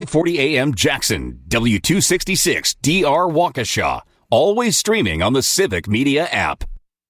840 AM Jackson, W266 DR Waukesha. Always streaming on the Civic Media app.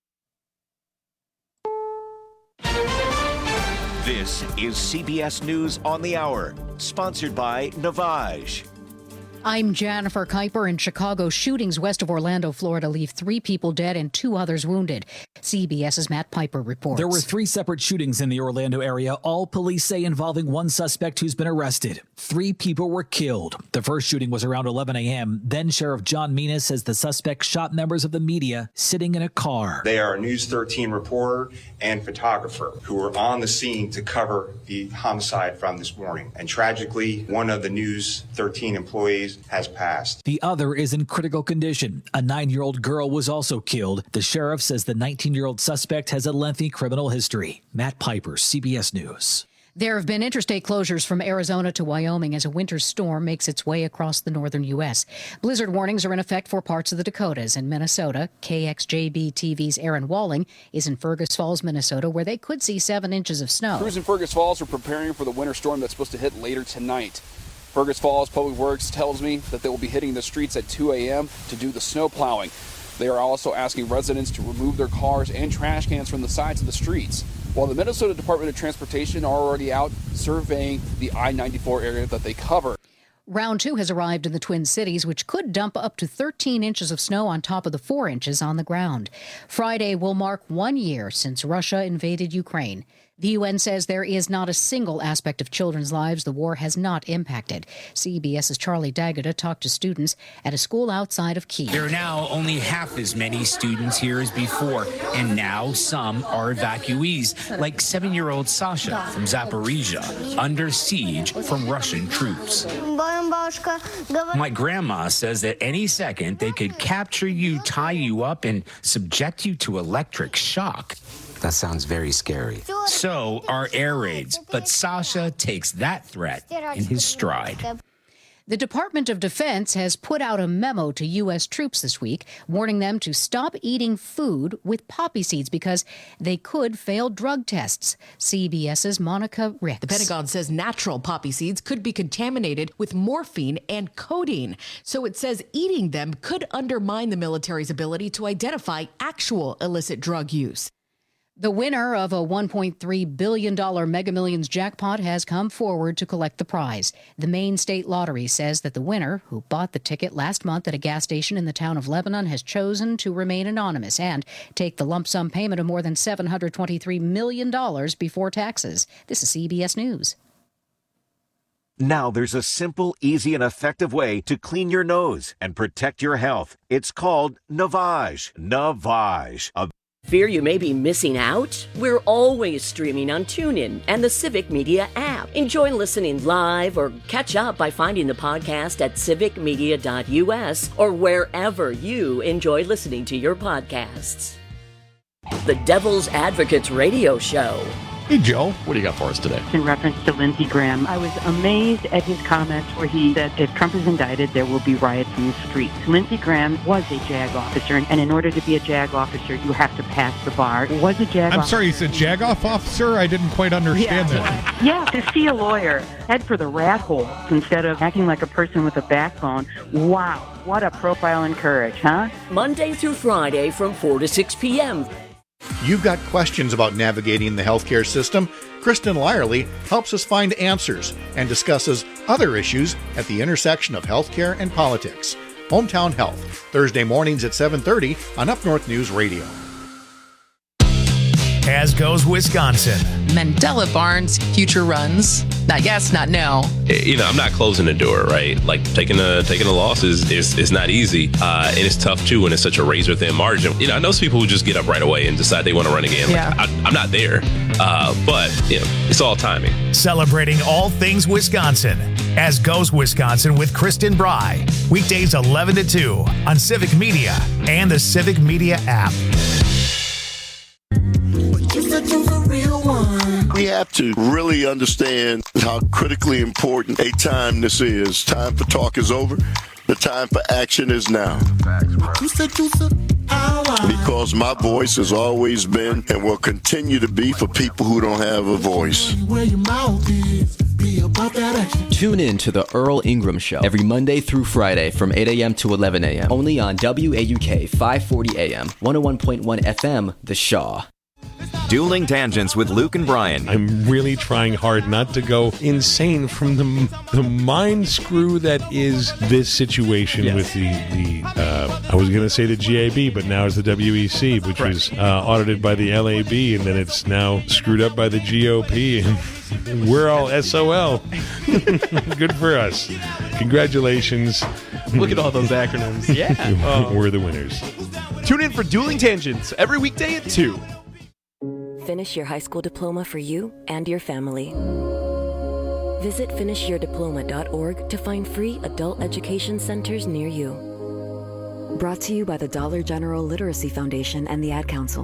This is CBS News on the Hour, sponsored by Navage. I'm Jennifer Kuiper. In Chicago, shootings west of Orlando, Florida, leave 3 people dead and 2 others wounded. CBS's Matt Piper reports. There were 3 separate shootings in the Orlando area, all police say involving one suspect who's been arrested. 3 people were killed. The first shooting was around 11 a.m. Then Sheriff John Menas says the suspect shot members of the media sitting in a car. They are a News 13 reporter and photographer who were on the scene to cover the homicide from this morning. And tragically, one of the News 13 employees has passed. The other is in critical condition. A 9-year-old girl was also killed. The sheriff says the 19-year-old suspect has a lengthy criminal history. Matt Piper, CBS News. There have been interstate closures from Arizona to Wyoming as a winter storm makes its way across the northern U.S. Blizzard warnings are in effect for parts of the Dakotas. In Minnesota, KXJB-TV's Aaron Walling is in Fergus Falls, Minnesota, where they could see 7 inches of snow. Crews in Fergus Falls are preparing for the winter storm that's supposed to hit later tonight. Fergus Falls Public Works tells me that they will be hitting the streets at 2 a.m. to do the snow plowing. They are also asking residents to remove their cars and trash cans from the sides of the streets. While the Minnesota Department of Transportation are already out surveying the I-94 area that they cover. Round 2 has arrived in the Twin Cities, which could dump up to 13 inches of snow on top of the 4 inches on the ground. Friday will mark 1 year since Russia invaded Ukraine. The UN says there is not a single aspect of children's lives the war has not impacted. CBS's Charlie D'Agata talked to students at a school outside of Kyiv. There are now only half as many students here as before, and now some are evacuees, like 7-year-old Sasha from Zaporizhia, under siege from Russian troops. My grandma says that any second they could capture you, tie you up, and subject you to electric shock. That sounds very scary. So are air raids, but Sasha takes that threat in his stride. The Department of Defense has put out a memo to U.S. troops this week, warning them to stop eating food with poppy seeds because they could fail drug tests. CBS's Monica Ricks. The Pentagon says natural poppy seeds could be contaminated with morphine and codeine. So it says eating them could undermine the military's ability to identify actual illicit drug use. The winner of a $1.3 billion Mega Millions jackpot has come forward to collect the prize. The Maine State Lottery says that the winner, who bought the ticket last month at a gas station in the town of Lebanon, has chosen to remain anonymous and take the lump sum payment of more than $723 million before taxes. This is CBS News. Now there's a simple, easy, and effective way to clean your nose and protect your health. It's called Navage. Navage. Fear you may be missing out? We're always streaming on TuneIn and the Civic Media app. Enjoy listening live or catch up by finding the podcast at civicmedia.us or wherever you enjoy listening to your podcasts. The Devil's Advocates Radio Show. Hey, Joe, what do you got for us today? In reference to Lindsey Graham, I was amazed at his comments where he said if Trump is indicted, there will be riots in the streets. Lindsey Graham was a JAG officer, and in order to be a JAG officer, you have to pass the bar. Was a JAG I'm sorry, you said JAG-off officer? I didn't quite understand that. Yeah, to see a lawyer head for the rat hole instead of acting like a person with a backbone. Wow, what a profile in courage, huh? Monday through Friday from 4 to 6 p.m. You've got questions about navigating the healthcare system? Kristen Lyerly helps us find answers and discusses other issues at the intersection of healthcare and politics. Hometown Health, Thursday mornings at 7:30 on Up North News Radio. As goes Wisconsin. Mandela Barnes, future runs. Not yes, not no. You know, I'm not closing the door, right? Like taking a loss is not easy, and it's tough too when it's such a razor thin margin. You know, I know some people who just get up right away and decide they want to run again. Yeah. Like, I'm not there, but you know, it's all timing. Celebrating all things Wisconsin. As goes Wisconsin with Kristen Bry. Weekdays 11 to 2 on Civic Media and the Civic Media app. We have to really understand how critically important a time this is. Time for talk is over. The time for action is now. Because my voice has always been and will continue to be for people who don't have a voice. about that action? Tune in to The Earl Ingram Show every Monday through Friday from 8 a.m. to 11 a.m. Only on WAUK 540 AM, 101.1 FM, The Shaw. Dueling Tangents with Luke and Brian. I'm really trying hard not to go insane from the mind screw that is this situation with the I was going to say the GAB, but now it's the WEC, which was audited by the LAB, and then it's now screwed up by the GOP, and we're all SOL. Good for us. Congratulations. Look at all those acronyms. Yeah. We're the winners. Tune in for Dueling Tangents every weekday at 2. Finish your high school diploma for you and your family. Visit finishyourdiploma.org to find free adult education centers near you. Brought to you by the Dollar General Literacy Foundation and the Ad Council.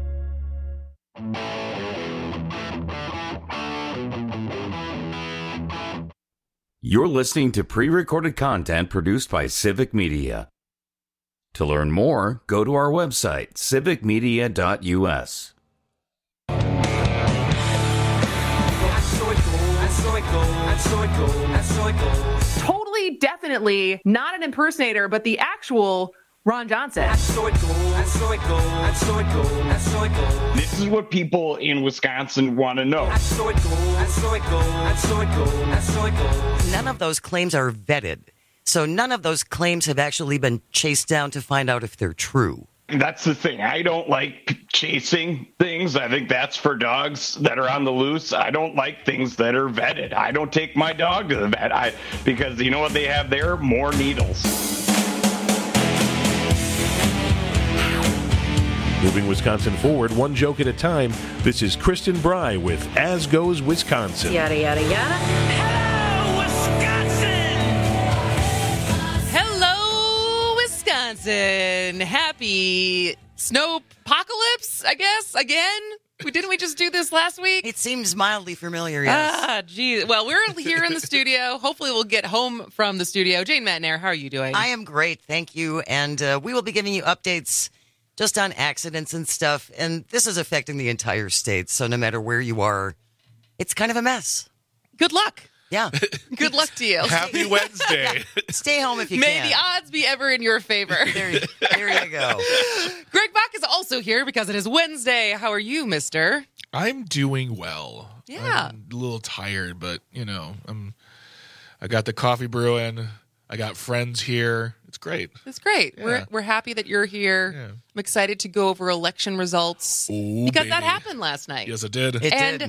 You're listening to pre-recorded content produced by Civic Media. To learn more, go to our website, civicmedia.us. Totally, definitely not an impersonator, but the actual Ron Johnson. This is what people in Wisconsin want to know. None of those claims are vetted. So none of those claims have actually been chased down to find out if they're true. That's the thing. I don't like chasing things. I think that's for dogs that are on the loose. I don't like things that are vetted. I don't take my dog to the vet because you know what they have there? More needles. Moving Wisconsin forward, one joke at a time. This is Kristen Bry with As Goes Wisconsin. Yada, yada, yada. Happy snowpocalypse, I guess, again? Didn't we just do this last week? It seems mildly familiar, yes. Geez. Well, we're here in the studio. Hopefully we'll get home from the studio. Jane Matnair, how are you doing? I am great, thank you. And we will be giving you updates just on accidents and stuff. And this is affecting the entire state, so no matter where you are, it's kind of a mess. Good luck. Yeah. Good luck to you. Happy Wednesday. Stay home if you can. May the odds be ever in your favor. There you go. Greg Bach is also here because it is Wednesday. How are you, mister? I'm doing well. Yeah. I'm a little tired, but, I got the coffee brewing. I got friends here. It's great. It's great. Yeah. We're happy that you're here. Yeah. I'm excited to go over election results because that happened last night. Yes, it did. It did.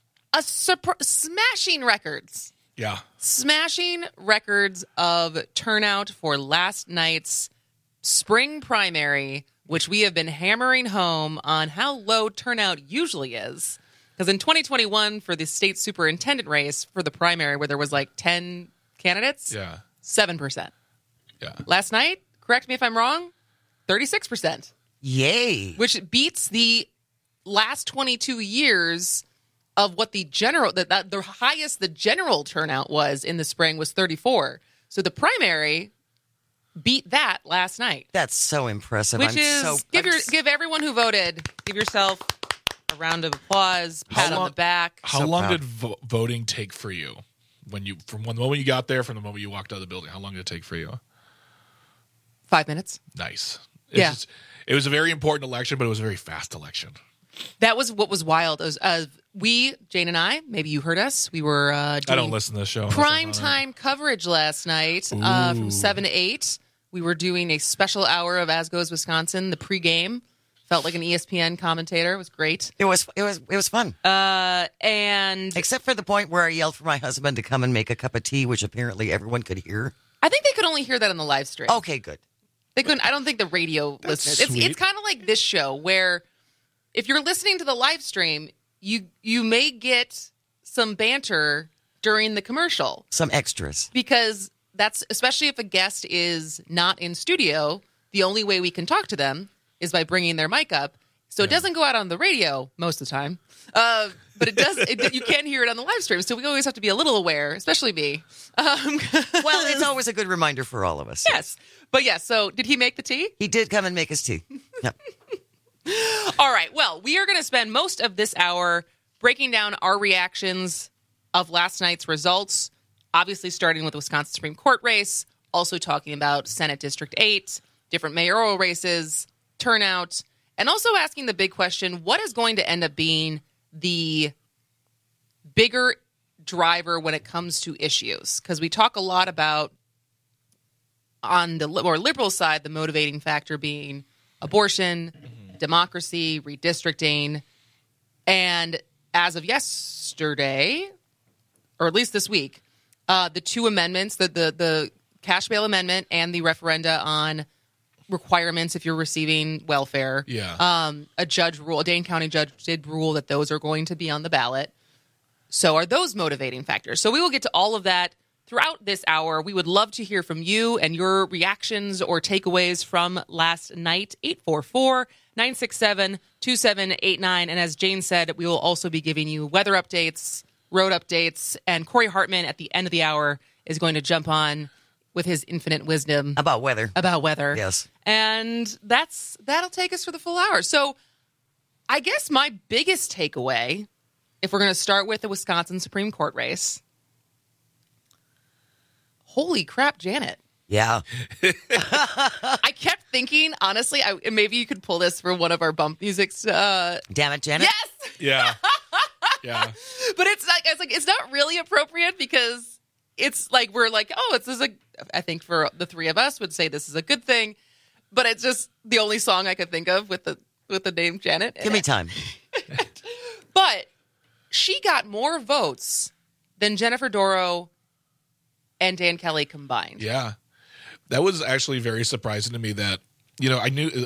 Smashing records. Yeah. Smashing records of turnout for last night's spring primary, which we have been hammering home on how low turnout usually is. Because in 2021, for the state superintendent race for the primary, where there was like 10 candidates, 7%. Yeah. Last night, correct me if I'm wrong, 36%. Yay. Which beats the last 22 years of what the highest the general turnout was in the spring was 34. So the primary beat that last night. That's so impressive. Give everyone who voted, give yourself a round of applause, pat on the back. How long did voting take for you? From the moment you got there, from the moment you walked out of the building, how long did it take for you? 5 minutes. Nice. It was a very important election, but it was a very fast election. That was what was wild. It was, Jane and I, maybe you heard us. We were doing I don't listen to this show. Prime time coverage last night from 7 to 8. We were doing a special hour of As Goes Wisconsin, the pregame. Felt like an ESPN commentator. It was great. It was fun. And except for the point where I yelled for my husband to come and make a cup of tea, which apparently everyone could hear. I think they could only hear that on the live stream. Okay, good. They couldn't. I don't think the radio listeners. It's kind of like this show where if you're listening to the live stream, you may get some banter during the commercial. Some extras. Because that's, especially if a guest is not in studio, the only way we can talk to them is by bringing their mic up. So it doesn't go out on the radio most of the time. But it does. You can hear it on the live stream. So we always have to be a little aware, especially me. Well, it's always a good reminder for all of us. Yes. But yes, so did he make the tea? He did come and make his tea. Yep. All right. Well, we are going to spend most of this hour breaking down our reactions of last night's results, obviously starting with the Wisconsin Supreme Court race, also talking about Senate District 8, different mayoral races, turnout, and also asking the big question, what is going to end up being the bigger driver when it comes to issues? Because we talk a lot about, on the more liberal side, the motivating factor being abortion, democracy, redistricting, and as of yesterday, or at least this week, the two amendments, the cash bail amendment and the referenda on requirements if you're receiving welfare. Yeah. A Dane County judge did rule that those are going to be on the ballot. So are those motivating factors? So we will get to all of that throughout this hour. We would love to hear from you and your reactions or takeaways from last night. 844-967-2789. And as Jane said, we will also be giving you weather updates, road updates, and Corey Hartman at the end of the hour is going to jump on with his infinite wisdom about weather. Yes. And that'll take us for the full hour. So I guess my biggest takeaway, if we're going to start with the Wisconsin Supreme Court race, holy crap, Janet. Yeah. I kept thinking, honestly, maybe you could pull this for one of our bump musics. Damn it, Janet. Yes. Yeah. Yeah. But it's not really appropriate because it's like we're like, oh, I think for the three of us would say this is a good thing, but it's just the only song I could think of with the name Janet. Give me time. But she got more votes than Jennifer Dorow and Dan Kelly combined. Yeah. That was actually very surprising to me that, I knew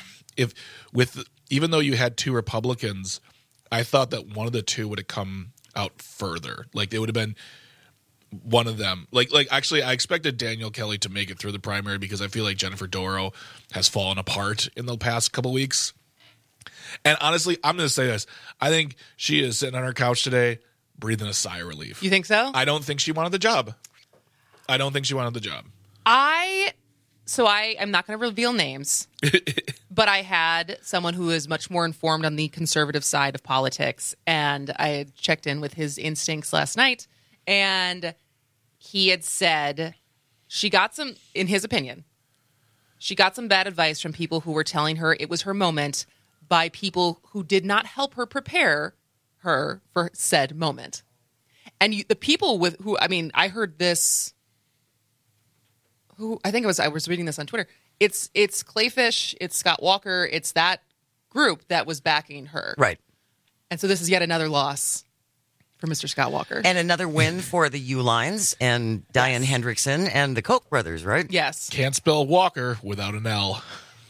even though you had two Republicans, I thought that one of the two would have come out further. Like it would have been one of them. Like actually I expected Daniel Kelly to make it through the primary because I feel like Jennifer Dorow has fallen apart in the past couple weeks. And honestly, I'm going to say this. I think she is sitting on her couch today breathing a sigh of relief. You think so? I don't think she wanted the job. I'm not going to reveal names, but I had someone who is much more informed on the conservative side of politics, and I had checked in with his instincts last night, and he had said she got some, in his opinion, she got some bad advice from people who were telling her it was her moment by people who did not help her prepare her for said moment. And the people with who, I heard this... I was reading this on Twitter. It's Clayfish, it's Scott Walker, it's that group that was backing her. Right. And so this is yet another loss for Mr. Scott Walker. And another win for the U-Lines and Diane Hendrickson and the Koch brothers, right? Yes. Can't spell Walker without an L.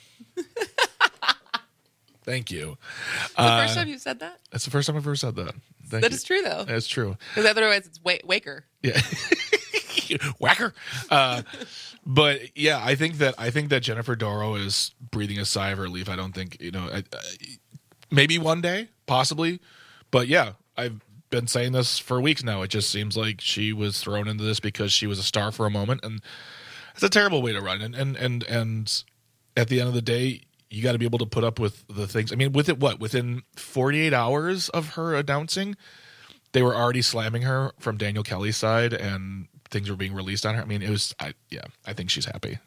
Thank you. The first time you've said that? That's the first time I've ever said that. That is true, though. That's true. Because otherwise it's Waker. Yeah. Whacker. But yeah, I think that Jennifer Dorow is breathing a sigh of relief. I don't think, maybe one day, possibly. But yeah, I've been saying this for weeks now. It just seems like she was thrown into this because she was a star for a moment. And it's a terrible way to run. And at the end of the day, you got to be able to put up with the things. Within 48 hours of her announcing, they were already slamming her from Daniel Kelly's side and things were being released on her. I think she's happy.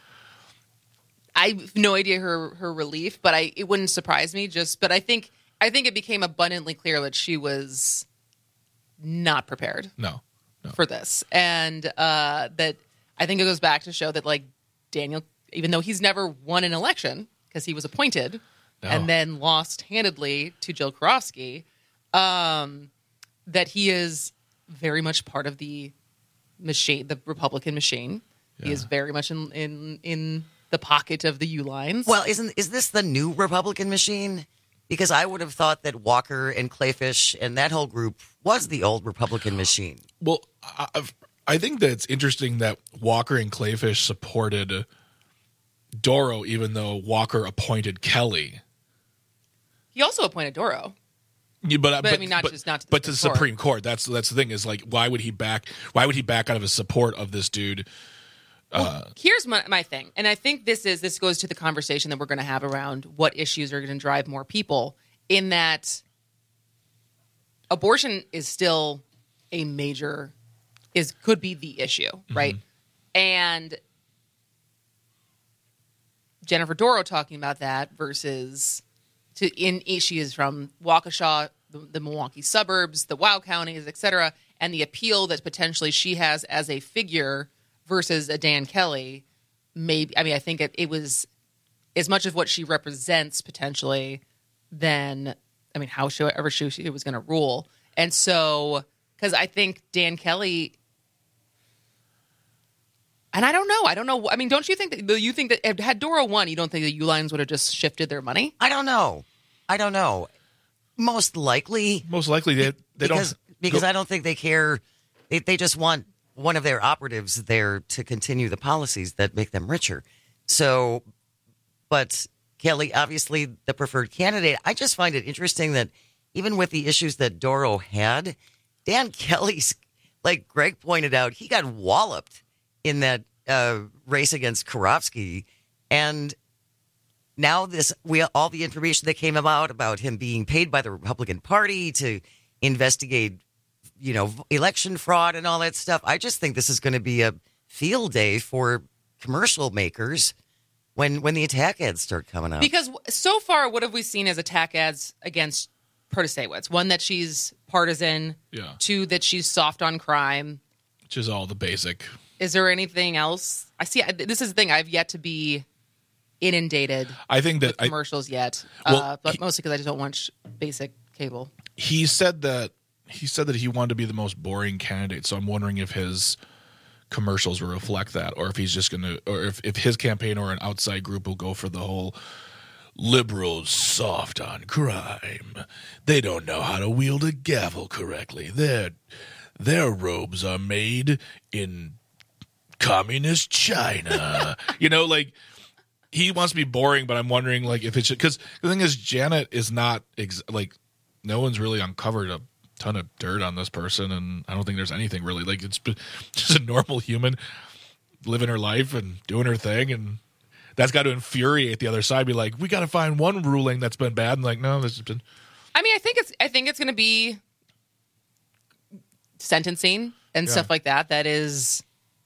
I have no idea her relief, but it wouldn't surprise me. But I think it became abundantly clear that she was not prepared. No. For this, and that I think it goes back to show that Daniel, even though he's never won an election because he was appointed and then lost handedly to Jill Karofsky, that he is very much part of the machine, the Republican machine. Yeah. He is very much in the pocket of the U-Lines. Well, is this the new Republican machine? Because I would have thought that Walker and Clayfish and that whole group was the old Republican machine. Well, I think that it's interesting that Walker and Clayfish supported Dorow, even though Walker appointed Kelly. He also appointed Dorow. Yeah, but not to the Supreme Court. That's the thing is why would he back out of his support of this dude? Here's my thing, and I think this goes to the conversation that we're going to have around what issues are going to drive more people. In that, abortion is still a major could be the issue, right? And Jennifer Dorow talking about that versus she is from Waukesha, the Milwaukee suburbs, the Wow counties, et cetera, and the appeal that potentially she has as a figure versus a Dan Kelly. Maybe, I mean, I think it was as much of what she represents potentially than, I mean, how she was going to rule. And so, because I think Dan Kelly, and I don't know. I mean, don't you think that had Dorow won, you don't think the Uihleins would have just shifted their money? I don't know. Most likely they don't. Because I don't think they care. They just want one of their operatives there to continue the policies that make them richer. So, but Kelly, obviously the preferred candidate. I just find it interesting that even with the issues that Dorow had, Dan Kelly's, like Greg pointed out, he got walloped in that race against Karofsky. And now all the information that came about him being paid by the Republican Party to investigate, election fraud and all that stuff. I just think this is going to be a field day for commercial makers when the attack ads start coming up. Because so far, what have we seen as attack ads against Protasiewicz? One, that she's partisan. Yeah. Two, that she's soft on crime. Which is all the basic. Is there anything else? This is the thing. I've yet to be inundated with commercials yet. But mostly because I just don't watch basic cable. He said that he wanted to be the most boring candidate. So I'm wondering if his commercials will reflect that, or if he's just going to, or if his campaign or an outside group will go for the whole liberals soft on crime. They don't know how to wield a gavel correctly. Their robes are made in communist China. He wants to be boring, but I'm wondering if it's because the thing is, Janet is not no one's really uncovered a ton of dirt on this person, and I don't think there's anything really it's just a normal human living her life and doing her thing, and that's got to infuriate the other side. Be like, we got to find one ruling that's been bad, and no, this has been. I mean, I think it's going to be sentencing and stuff like that. That is,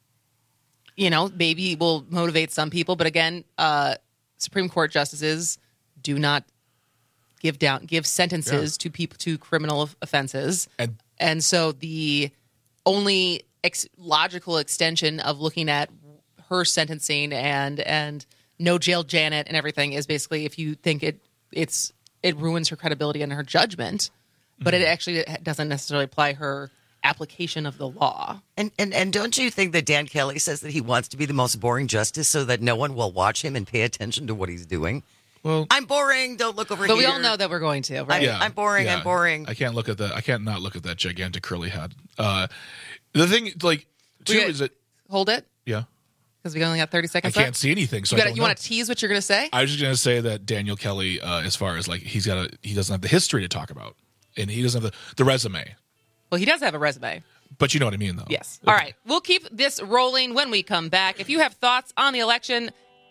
maybe will motivate some people, but again, Supreme Court justices do not give sentences to people to criminal offenses, and so the only logical extension of looking at her sentencing and no jail Janet and everything is basically if you think it ruins her credibility and her judgment, but it actually doesn't necessarily apply her application of the law. And don't you think that Dan Kelly says that he wants to be the most boring justice so that no one will watch him and pay attention to what he's doing? Well, I'm boring. Don't look over here. But we all know that we're going to, right? I'm boring. Yeah. I'm boring. I can't not look at that gigantic curly head. The thing, too, is that hold it. Yeah, because we only got 30 seconds. I can't see anything. So you want to tease what you're going to say? I was just going to say that Daniel Kelly, as far as he doesn't have the history to talk about, and he doesn't have the resume. Well, he does have a resume. But you know what I mean, though. Yes. Okay. All right. We'll keep this rolling when we come back. If you have thoughts on the election,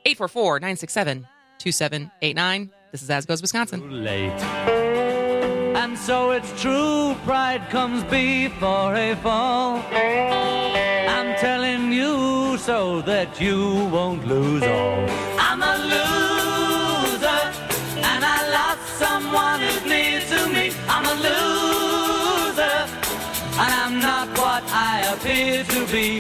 844-967-2789. This is As Goes Wisconsin. Too late. And so it's true, pride comes before a fall. I'm telling you so that you won't lose all. I'm a loser, and I lost someone who's near to me. I'm a loser, and I'm not what I appear to be.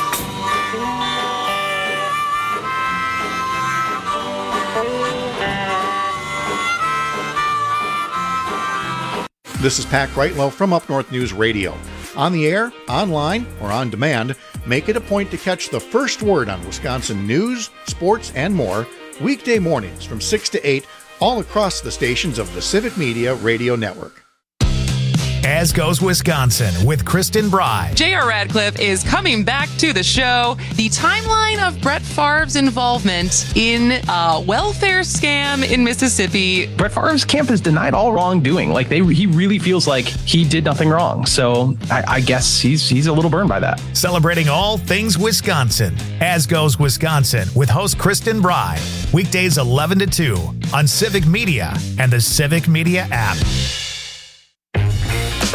This is Pat Greitlow from Up North News Radio. On the air, online, or on demand, make it a point to catch the first word on Wisconsin news, sports, and more weekday mornings from 6 to 8 all across the stations of the Civic Media Radio Network. As Goes Wisconsin with Kristen Bry. J.R. Radcliffe is coming back to the show. The timeline of Brett Favre's involvement in a welfare scam in Mississippi. Brett Favre's camp has denied all wrongdoing. He really feels like he did nothing wrong. So I guess he's a little burned by that. Celebrating all things Wisconsin. As Goes Wisconsin with host Kristen Bry. Weekdays 11 to 2 on Civic Media and the Civic Media app.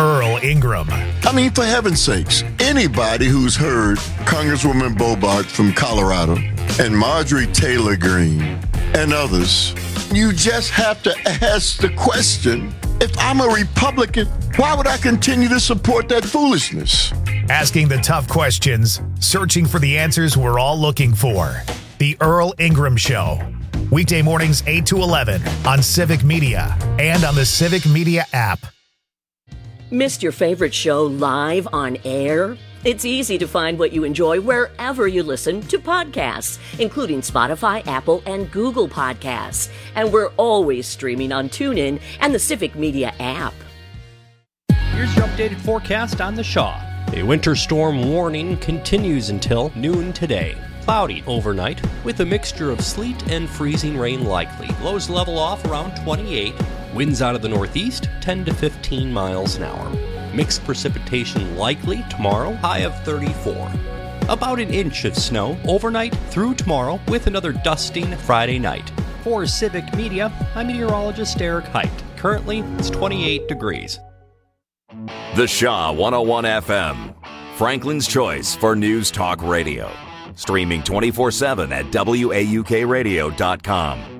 Earl Ingram. I mean, for heaven's sakes, anybody who's heard Congresswoman Bobart from Colorado and Marjorie Taylor Greene and others, you just have to ask the question, if I'm a Republican, why would I continue to support that foolishness? Asking the tough questions, searching for the answers we're all looking for. The Earl Ingram Show. Weekday mornings 8 to 11 on Civic Media and on the Civic Media app. Missed your favorite show live on air? It's easy to find what you enjoy wherever you listen to podcasts, including Spotify, Apple, and Google Podcasts. And we're always streaming on TuneIn and the Civic Media app. Here's your updated forecast on the Shaw. A winter storm warning continues until noon today. Cloudy overnight with a mixture of sleet and freezing rain likely. Lows level off around 28. Winds out of the northeast 10 to 15 miles an hour. Mixed precipitation likely tomorrow, high of 34. About an inch of snow overnight through tomorrow with another dusting Friday night. For Civic Media, I'm meteorologist Eric Height. Currently, it's 28 degrees. The Shaw 101 FM, Franklin's choice for news talk radio. Streaming 24/7 at WAUKradio.com.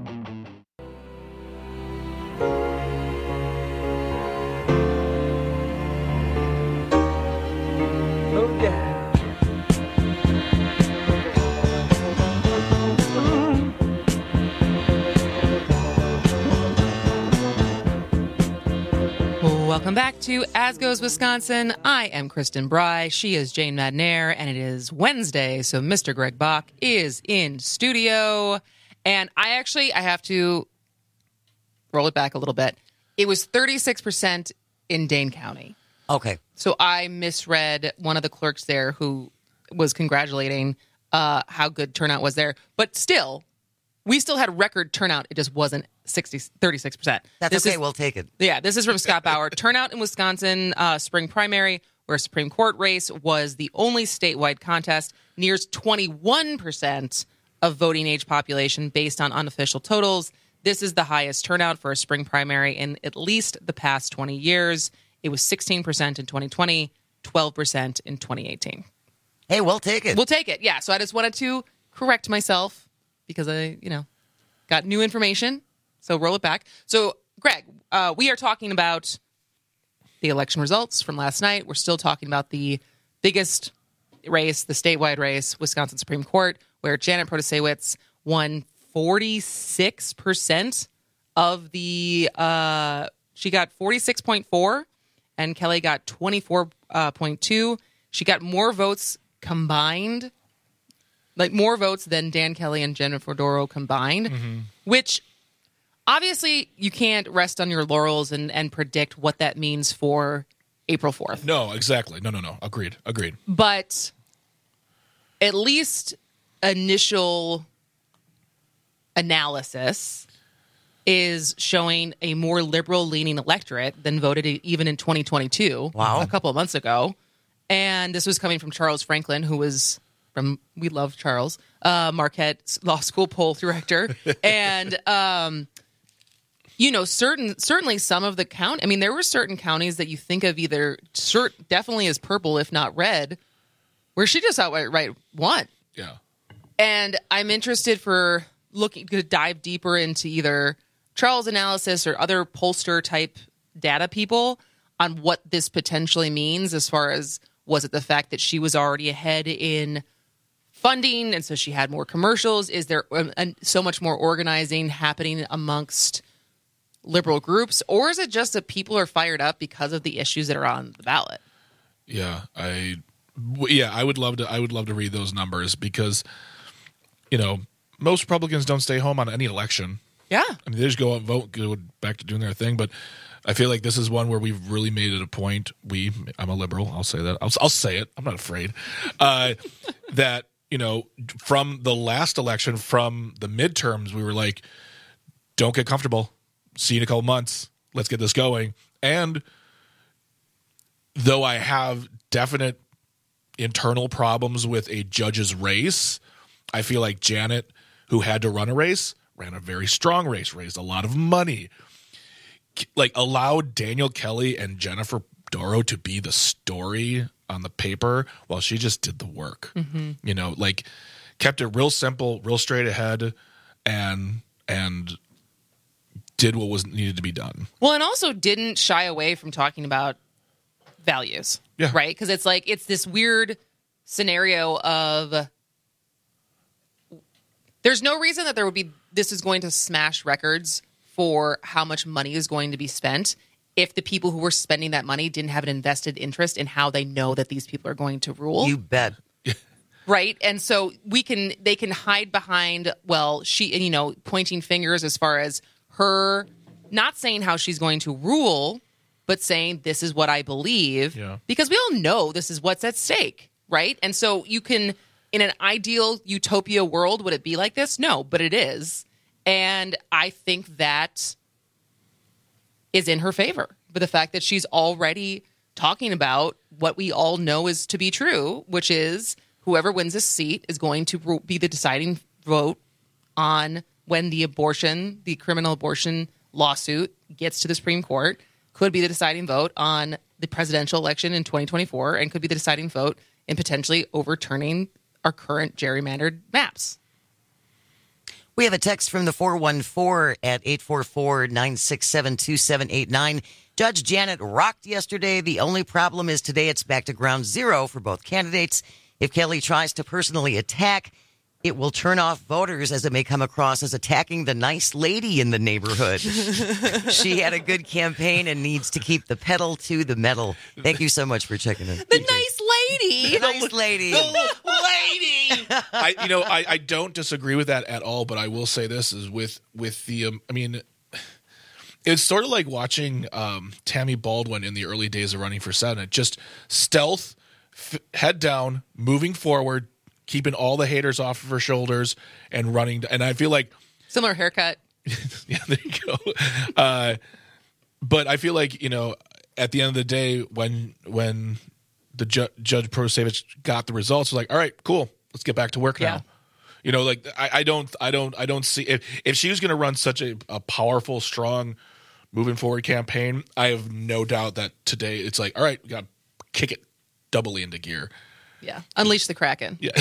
Welcome back to As Goes Wisconsin. I am Kristen Bry. She is Jane Madnair, and it is Wednesday, so Mr. Greg Bach is in studio. And I have to roll it back a little bit. It was 36% in Dane County. Okay. So I misread one of the clerks there who was congratulating how good turnout was there. But still, we still had record turnout. It just wasn't 36%. That's okay. We'll take it. Yeah, this is from Scott Bauer. Turnout in Wisconsin spring primary, where a Supreme Court race was the only statewide contest, nears 21% of voting age population based on unofficial totals. This is the highest turnout for a spring primary in at least the past 20 years. It was 16% in 2020, 12% in 2018. Hey, we'll take it. We'll take it. Yeah. So I just wanted to correct myself because I, got new information. So roll it back. So, Greg, we are talking about the election results from last night. We're still talking about the biggest race, the statewide race, Wisconsin Supreme Court, where Janet Protasiewicz won 46% of the, she got 46.4 and Kelly got 24.2. She got more votes combined, like more votes than Dan Kelly and Jennifer Dorow combined, which obviously you can't rest on your laurels and predict what that means for April 4th. No, exactly. No. Agreed. But at least initial analysis is showing a more liberal-leaning electorate than voted even in 2022, a couple of months ago. And this was coming from Charles Franklin, who was from, we love Charles, Marquette Law School poll director. And, certainly some of the county, there were certain counties that you think of either definitely as purple, if not red, where she just outright won. Yeah. And I'm interested for looking to dive deeper into either Charles' analysis or other pollster type data people on what this potentially means as far as, was it the fact that she was already ahead in funding and so she had more commercials? Is there so much more organizing happening amongst liberal groups, or is it just that people are fired up because of the issues that are on the ballot? Yeah, I would love to read those numbers because, most Republicans don't stay home on any election. Yeah. They just go out and vote, go back to doing their thing. But I feel like this is one where we've really made it a point. I'm a liberal. I'll say that. I'll say it. I'm not afraid. That, from the last election, from the midterms, we were like, don't get comfortable. See you in a couple months. Let's get this going. And though I have definite internal problems with a judge's race, I feel like Janet, who had to run a race, ran a very strong race, raised a lot of money, allowed Daniel Kelly and Jennifer Doro to be the story on the paper while she just did the work. Mm-hmm. You know, like kept it real simple, real straight ahead, and did what was needed to be done. Well, and also didn't shy away from talking about values. Yeah. Right? Because it's like, it's this weird scenario of there's no reason that this is going to smash records for how much money is going to be spent if the people who were spending that money didn't have an invested interest in how they know that these people are going to rule. You bet. Right? And so they can hide behind, well, pointing fingers as far as her not saying how she's going to rule, but saying this is what I believe. Yeah. Because we all know this is what's at stake, right? And so you can, in an ideal utopia world, would it be like this? No, but it is. And I think that is in her favor. But the fact that she's already talking about what we all know is to be true, which is whoever wins this seat is going to be the deciding vote on when the criminal abortion lawsuit gets to the Supreme Court, could be the deciding vote on the presidential election in 2024, and could be the deciding vote in potentially overturning our current gerrymandered maps. We have a text from the 414 at 844-967-2789. Judge Janet rocked yesterday. The only problem is today it's back to ground zero for both candidates. If Kelly tries to personally attack, it will turn off voters as it may come across as attacking the nice lady in the neighborhood. She had a good campaign and needs to keep the pedal to the metal. Thank you so much for checking in. The nice lady. The nice lady. The lady. I don't disagree with that at all, but I will say this is with the it's sort of like watching Tammy Baldwin in the early days of running for Senate. Just stealth, head down, moving forward, keeping all the haters off of her shoulders and running. And I feel like similar haircut. Yeah, there you go. But I feel like, at the end of the day, when the Judge Protasiewicz got the results, was like, all right, cool, let's get back to work now. I don't see if she was going to run such a powerful, strong, moving forward campaign. I have no doubt that today it's like, all right, we got to kick it doubly into gear. Yeah, unleash the Kraken. Yeah,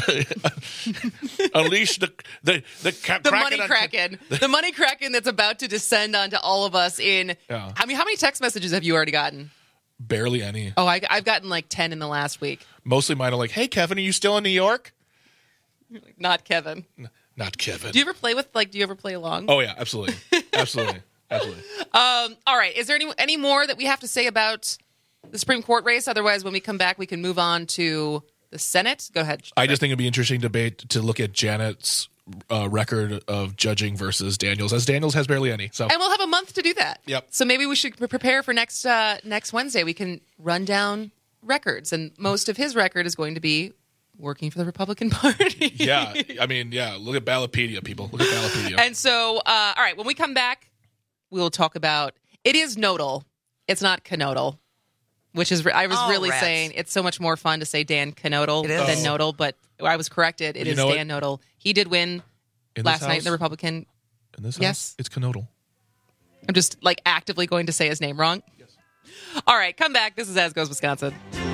unleash the money Kraken. The money Kraken that's about to descend onto all of us. How many text messages have you already gotten? Barely any. Oh, I've gotten like 10 in the last week. Mostly mine are like, "Hey, Kevin, are you still in New York?" Not Kevin. Not Kevin. Do you ever play along? Oh yeah, absolutely, absolutely. All right. Is there any more that we have to say about the Supreme Court race? Otherwise, when we come back, we can move on to the Senate. Go ahead. I just think it'd be interesting debate to look at Janet's record of judging versus Daniels, as Daniels has barely any. So, and we'll have a month to do that. Yep. So maybe we should prepare for next Wednesday. We can run down records, and most of his record is going to be working for the Republican Party. Yeah. Look at Ballotpedia, people. Look at Ballotpedia. And so, all right, when we come back, we will talk about, it is nodal. It's not canodal. Which is, I was really saying it's so much more fun to say Dan Knodel than Nodal, but I was corrected. It is Dan Nodal. He did win last night in the Republican. In this house? Yes. It's Knodel. I'm just actively going to say his name wrong. Yes. All right, come back. This is As Goes Wisconsin.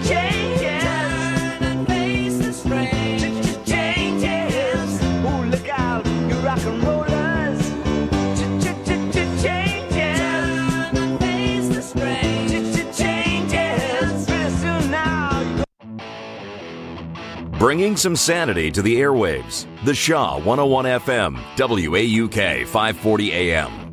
Look out, you rock and rollers. Bringing some sanity to the airwaves. The Shaw 101 FM, WAUK 540 AM.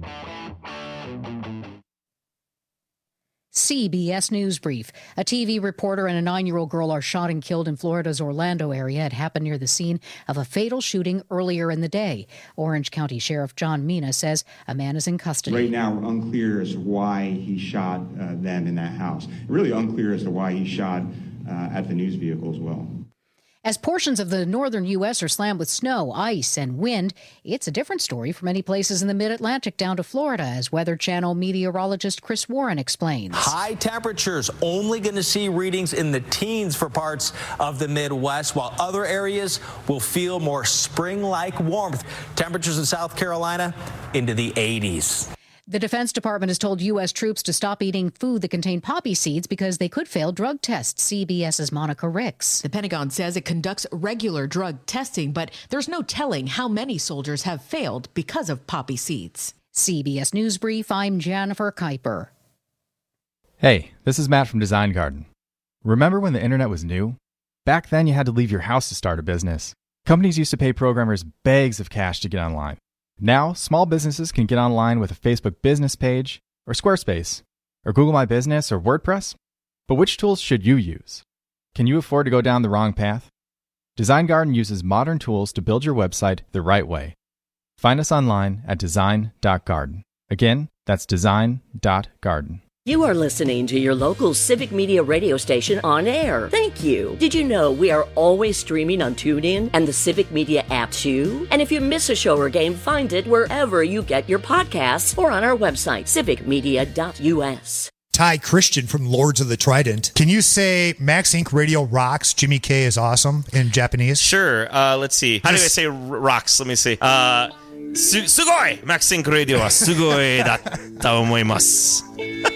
CBS News Brief. A TV reporter and a 9-year-old girl are shot and killed in Florida's Orlando area. It happened near the scene of a fatal shooting earlier in the day. Orange County Sheriff John Mina says a man is in custody. Right now, we're unclear as to why he shot them in that house. Really unclear as to why he shot at the news vehicle as well. As portions of the northern U.S. are slammed with snow, ice, and wind, it's a different story for many places in the mid-Atlantic down to Florida, as Weather Channel meteorologist Chris Warren explains. High temperatures, only going to see readings in the teens for parts of the Midwest, while other areas will feel more spring-like warmth. Temperatures in South Carolina into the 80s. The Defense Department has told U.S. troops to stop eating food that contained poppy seeds because they could fail drug tests. CBS's Monica Ricks. The Pentagon says it conducts regular drug testing, but there's no telling how many soldiers have failed because of poppy seeds. CBS News Brief, I'm Jennifer Kuiper. Hey, this is Matt from Design Garden. Remember when the internet was new? Back then you had to leave your house to start a business. Companies used to pay programmers bags of cash to get online. Now, small businesses can get online with a Facebook business page, or Squarespace, or Google My Business, or WordPress. But which tools should you use? Can you afford to go down the wrong path? Design Garden uses modern tools to build your website the right way. Find us online at design.garden. Again, that's design.garden. You are listening to your local Civic Media radio station on air. Thank you. Did you know we are always streaming on TuneIn and the Civic Media app too? And if you miss a show or game, find it wherever you get your podcasts or on our website, civicmedia.us. Ty Christian from Lords of the Trident. Can you say Max Inc. Radio rocks, Jimmy K is awesome in Japanese? Sure. Let's see. How do I say rocks? Let me see. Sugoi! Max Inc. Radio wa sugoi datta omoimasu.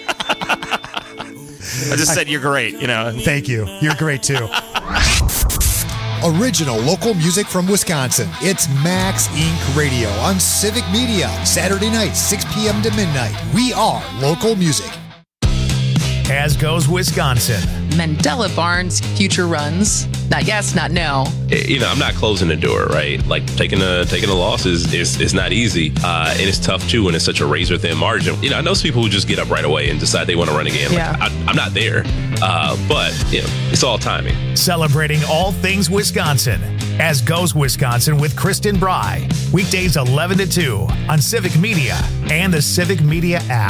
I just said you're great, you know. Thank you. You're great too. Original local music from Wisconsin. It's Max Inc. Radio on Civic Media. Saturday night, 6 p.m. to midnight. We are local music. As goes Wisconsin. Mandela Barnes future runs. Not yes, not no. You know, I'm not closing the door, right? Like taking a loss is not easy, and it's tough too when it's such a razor thin margin. You know, I know some people who just get up right away and decide they want to run again. Yeah. Like, I'm not there, but you know, it's all timing. Celebrating all things Wisconsin. As goes Wisconsin with Kristen Bry. Weekdays 11 to 2 on Civic Media and the Civic Media app.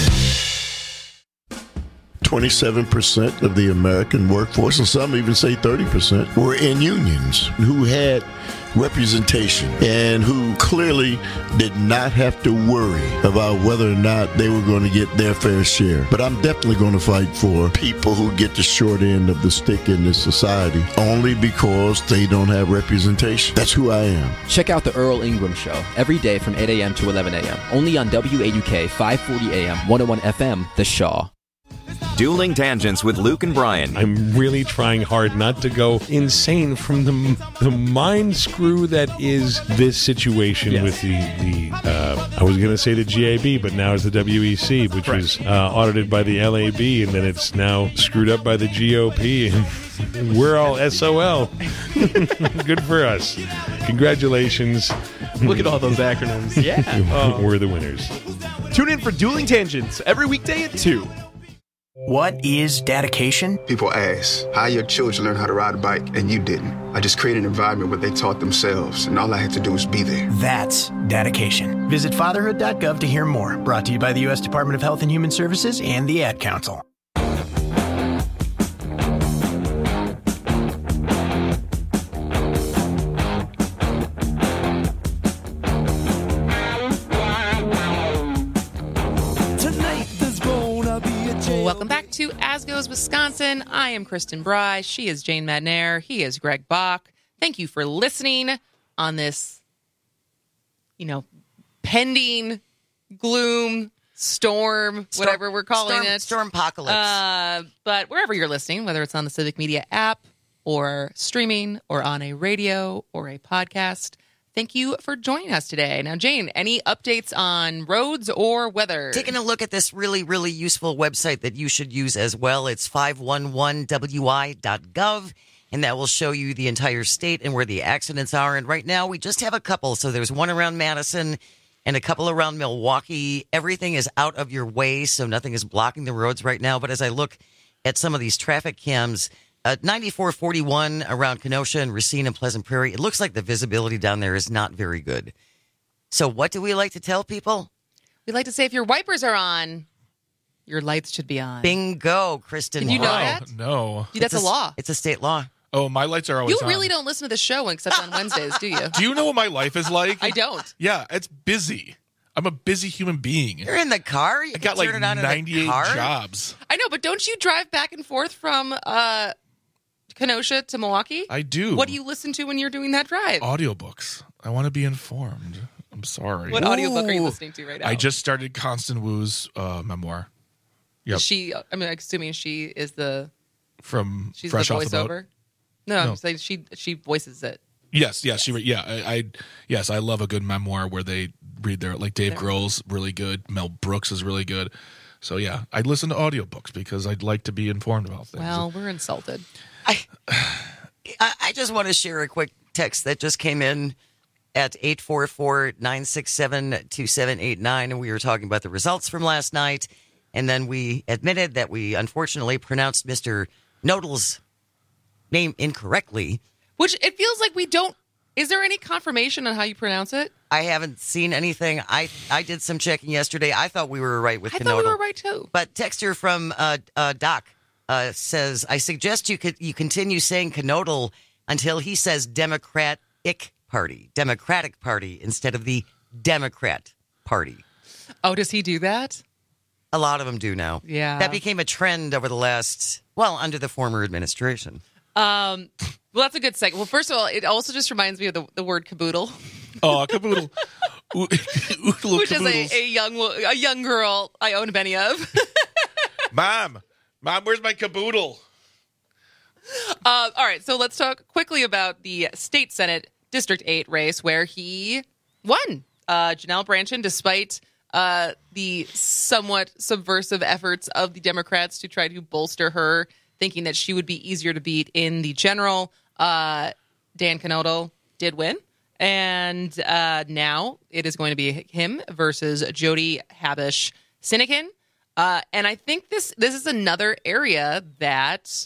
27% of the American workforce, and some even say 30%, were in unions who had representation and who clearly did not have to worry about whether or not they were going to get their fair share. But I'm definitely going to fight for people who get the short end of the stick in this society only because they don't have representation. That's who I am. Check out the Earl Ingram Show every day from 8 a.m. to 11 a.m. Only on WAUK 540 AM, 101 FM, The Shaw. Dueling Tangents with Luke and Brian. I'm really trying hard not to go insane from the mind screw that is this situation with the I was going to say the GAB, but now it's the WEC, which was audited by the LAB, and then it's now screwed up by the GOP, and we're all SOL. Good for us. Congratulations. Look at all those acronyms. Yeah. We're the winners. Tune in for Dueling Tangents every weekday at 2. What is dedication? People ask, how your children learn how to ride a bike and you didn't? I just created an environment where they taught themselves, and all I had to do was be there. That's dedication. Visit fatherhood.gov to hear more. Brought to you by the U.S. Department of Health and Human Services and the Ad Council. Welcome back to As Goes Wisconsin. I am Kristen Bry. She is Jane Madnair. He is Greg Bach. Thank you for listening on this, pending gloom, storm, whatever we're calling it. Stormpocalypse. But wherever you're listening, whether it's on the Civic Media app or streaming or on a radio or a podcast, thank you for joining us today. Now, Jane, any updates on roads or weather? Taking a look at this really, really useful website that you should use as well. It's 511wi.gov, and that will show you the entire state and where the accidents are. And right now, we just have a couple. So there's one around Madison and a couple around Milwaukee. Everything is out of your way, so nothing is blocking the roads right now. But as I look at some of these traffic cams, 9441 around Kenosha and Racine and Pleasant Prairie, it looks like the visibility down there is not very good. So what do we like to tell people? We like to say if your wipers are on, your lights should be on. Bingo, Kristen. Did you know that? No. That's a law. It's a state law. Oh, my lights are always on. You really don't listen to the show except on Wednesdays, do you? Do you know what my life is like? I don't. Yeah, it's busy. I'm a busy human being. You're in the car? You I got like 98 jobs. I know, but don't you drive back and forth from Kenosha to Milwaukee? I do. What do you listen to when you're doing that drive? Audiobooks. I want to be informed. I'm sorry. What audiobook are you listening to right now? I just started Constance Wu's memoir. Yep. Is she? I mean, assuming she is from she's Fresh the Off the Boat. voiceover. No, I'm saying she voices it. Yes. I love a good memoir where they read their, like Dave Grohl's really good, Mel Brooks is really good. So yeah, I listen to audiobooks because I'd like to be informed about things. Well, we're insulted. I just want to share a quick text that just came in at 844-967-2789, and we were talking about the results from last night, and then we admitted that we unfortunately pronounced Mr. Nodal's name incorrectly. Which it feels like we don't. Is there any confirmation on how you pronounce it? I haven't seen anything. I did some checking yesterday. I thought we were right with Knodel. I thought we were right too. But texter from Doc says, I suggest you continue saying Knodel until he says Democratic Party instead of the Democrat Party. Oh, does he do that? A lot of them do now. Yeah. That became a trend over the under the former administration. Well, that's a good segue. Well, first of all, it also just reminds me of the word caboodle. Oh, caboodle. Which is a young girl I own many of. Mom, where's my caboodle? All right, so let's talk quickly about the state Senate District 8 race where he won. Janelle Brandtjen, despite the somewhat subversive efforts of the Democrats to try to bolster her, thinking that she would be easier to beat in the general, Dan Knodel did win. And now it is going to be him versus Jody Habush Sinekin. And I think this is another area that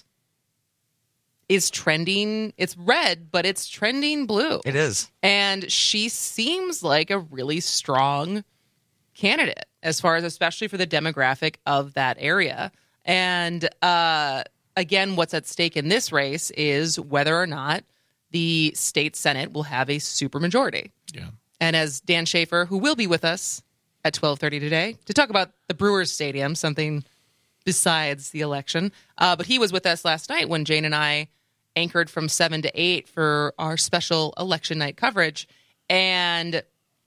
is trending. It's red, but it's trending blue. It is. And she seems like a really strong candidate as far as especially for the demographic of that area. And again, what's at stake in this race is whether or not the state Senate will have a supermajority. Yeah. And as Dan Schaefer, who will be with us at 12:30 today to talk about the Brewers Stadium, something besides the election, but he was with us last night when Jane and I anchored from 7 to 8 for our special election night coverage. And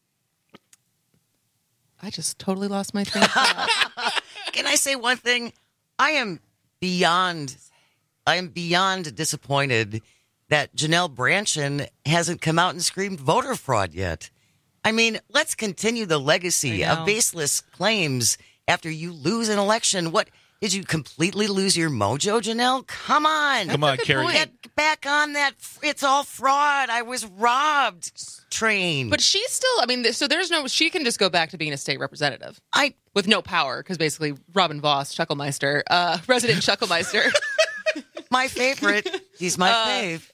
I just totally lost my train of thought. Can I say one thing? I am beyond disappointed that Janelle Brandtjen hasn't come out and screamed voter fraud yet. I mean, let's continue the legacy of baseless claims after you lose an election. What, did you completely lose your mojo, Janelle? Come on. Come on, Carrie. Get back on that. It's all fraud. I was robbed train. But she's still, she can just go back to being a state representative. With no power, because basically Robin Voss, Chucklemeister, resident Chucklemeister. My favorite. He's my fave.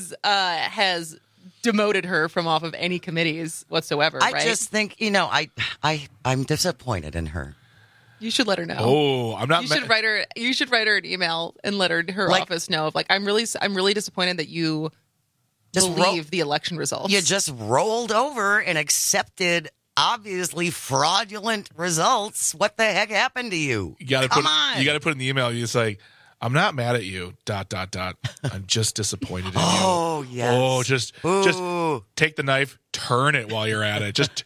Has demoted her from off of any committees whatsoever. I just think, I'm disappointed in her. You should let her know. Oh, I'm not. You should write her an email and let her office know. I'm really disappointed that you just believe the election results. You just rolled over and accepted obviously fraudulent results. What the heck happened to you? You got to put in the email. You're just like, I'm not mad at you. ... I'm just disappointed in you. Oh yes. Oh, just take the knife, turn it while you're at it. Just.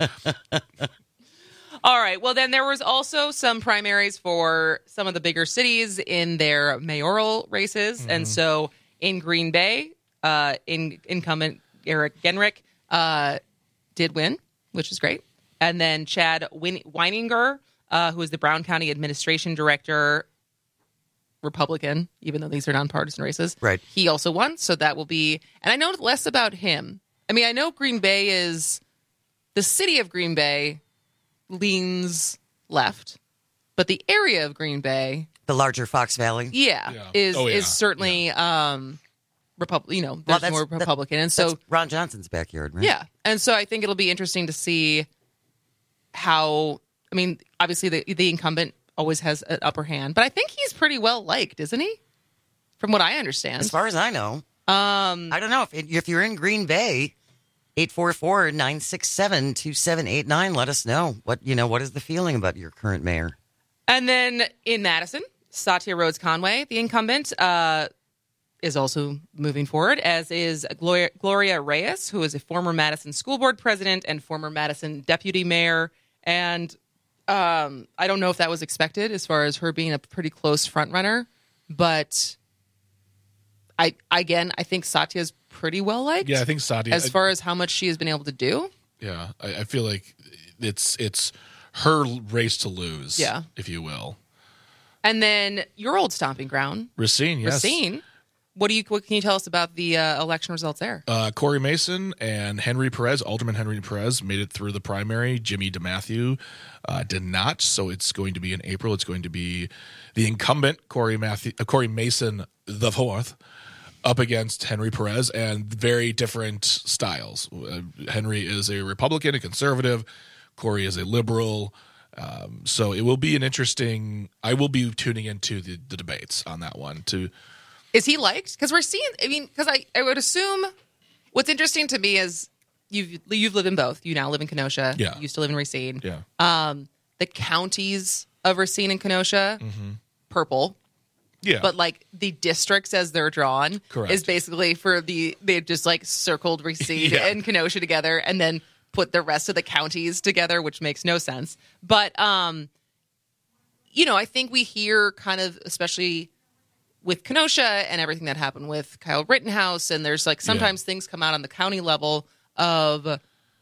All right. Well, then there was also some primaries for some of the bigger cities in their mayoral races, and so in Green Bay, incumbent Eric Genrich did win, which is great. And then Chad Weininger, who is the Brown County Administration Director, Republican, even though these are nonpartisan races. Right. He also won, so that will be... And I know less about him. I mean, I know Green Bay is... The city of Green Bay leans left, but the area of Green Bay... The larger Fox Valley? Is certainly... there's more Republican. And so... That's Ron Johnson's backyard, right? Yeah. And so I think it'll be interesting to see how... I mean, obviously the incumbent always has an upper hand, but I think he's pretty well liked, isn't he? From what I understand. As far as I know. I don't know. If you're in Green Bay, 844-967-2789, let us know. What is the feeling about your current mayor? And then in Madison, Satya Rhodes Conway, the incumbent, is also moving forward, as is Gloria Reyes, who is a former Madison School Board president and former Madison deputy mayor. And I don't know if that was expected as far as her being a pretty close front runner, but I think Satya's pretty well liked. Yeah, I think Satya, as far as how much she has been able to do. Yeah, I feel like it's her race to lose, if you will. And then your old stomping ground, Racine, yes. Racine. What can you tell us about the election results there? Corey Mason and Henry Perez, Alderman Henry Perez, made it through the primary. Jimmy DeMatthew did not, so it's going to be in April. It's going to be the incumbent, Corey Mason the fourth, up against Henry Perez, and very different styles. Henry is a Republican, a conservative. Corey is a liberal. So it will be an interesting. I will be tuning into the debates on that one. Is he liked? Because we're seeing. I mean, because I would assume. What's interesting to me is you've lived in both. You now live in Kenosha. Yeah. You used to live in Racine. Yeah. The counties of Racine and Kenosha, purple. Yeah. But like the districts as they're drawn, correct, is basically they've just like circled Racine and Kenosha together, and then put the rest of the counties together, which makes no sense. But, I think we hear kind of, especially with Kenosha and everything that happened with Kyle Rittenhouse, and there's like sometimes things come out on the county level of,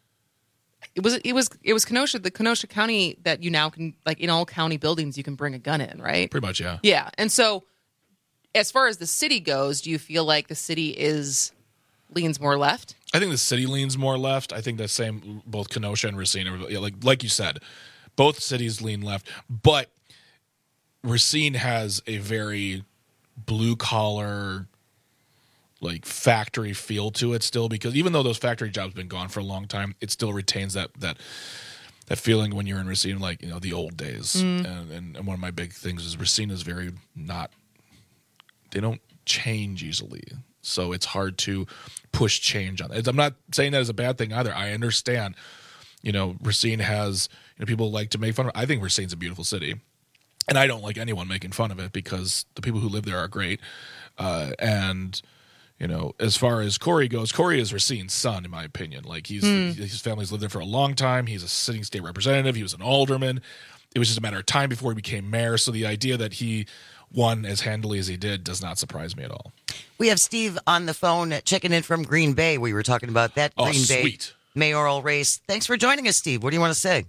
it was Kenosha, the Kenosha County that you now can, like in all county buildings, you can bring a gun in, right? Pretty much, yeah. Yeah. And so as far as the city goes, do you feel like the city leans more left? I think the city leans more left. I think the same, both Kenosha and Racine, like you said, both cities lean left. But Racine has a very blue collar, like factory feel to it still, because even though those factory jobs have been gone for a long time, it still retains that feeling when you're in Racine, like the old days. And one of my big things is Racine is very they don't change easily. So it's hard to push change on it. I'm not saying that as a bad thing either. I understand, Racine has, people like to make fun of it. I think Racine's a beautiful city. And I don't like anyone making fun of it because the people who live there are great. And as far as Corey goes, Corey is Racine's son, in my opinion. Like his family's lived there for a long time. He's a sitting state representative. He was an alderman. It was just a matter of time before he became mayor. So the idea that he won as handily as he did does not surprise me at all. We have Steve on the phone checking in from Green Bay. We were talking about that Green Bay mayoral race. Thanks for joining us, Steve. What do you want to say?